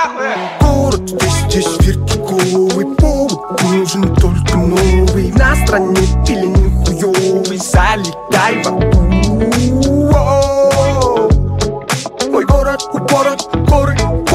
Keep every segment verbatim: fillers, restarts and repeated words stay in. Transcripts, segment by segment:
нахуй. Город здесь, здесь вертиковый, повод нужен только новый. На стране или нихуёвый, залетай в аду. Мой город, город, город,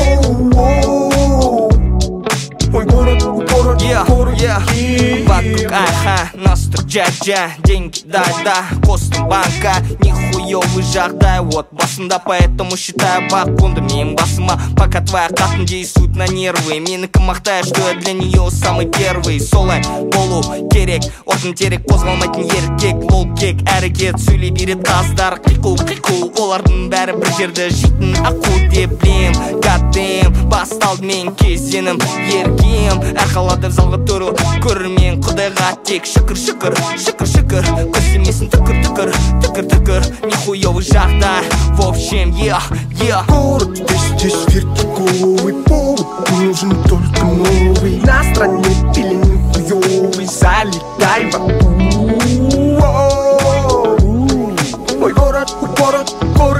мой город, город, город. Вокруг, ага, настр джа-джа, деньги, да-да, костом банка. Нихуёвый жағдай, вот басымда, поэтому считаю бакунды менің басыма. Пока твоя қатын действует на нервы, менікі мақтая, что я для нее самый первый. Солай болу керек, отын терек, қозғалмайтын еркек. Лол кек, әрекет, сөйлей берет қаздар. Қиқу-қиқу, олардың бәрі бір жерді жейтін ақу деп білем. Goddamn, басталды мен кезенім еркем. Әр қалада залға тұру көрермен, құдайға тек шүкір, шүкір, шүкір, шүкір. Көздемесін түкір, түкір, түкір, түкір. Нихуёвый жағдай, в общем, yeah, yeah. Город здесь, здесь вертиковый, повод нужен только новый. На стране или нихуёвый, залетай в аду. Мой город, город, город,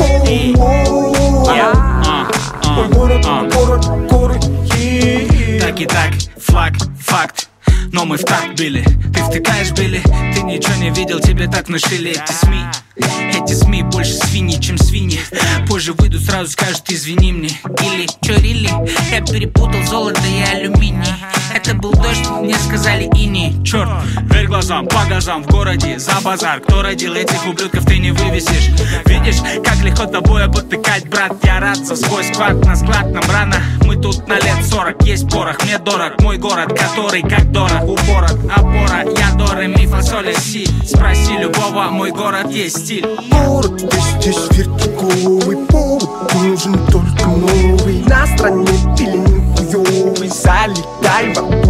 мой город, город, город. Так и так, флаг, факт. Но мы в такт били, ты втыкаешь били. Ты ничего не видел, тебе так внушили эти СМИ. Эти СМИ больше свиньи, чем свиньи. Позже выйдут, сразу скажут извини мне. Или чё, рили? Я перепутал золото и алюминий. Это был дождь, мне сказали ини. Черт, верь глазам, по газам в городе за базар. Кто родил этих ублюдков, ты не вывесишь. Видишь, как легко тобой обтыкать, брат. Я рад за свой склад, на склад нам рано. Мы тут на лет сорок, есть порох, мне дорог мой город, который как дорог упорот, опора. Я до ре ми фа соль ля си. Спроси любого, мой город есть стиль. Город здесь, здесь вертиковый, повод нужен только новый. На стране или нихуёвый, залетай в аду.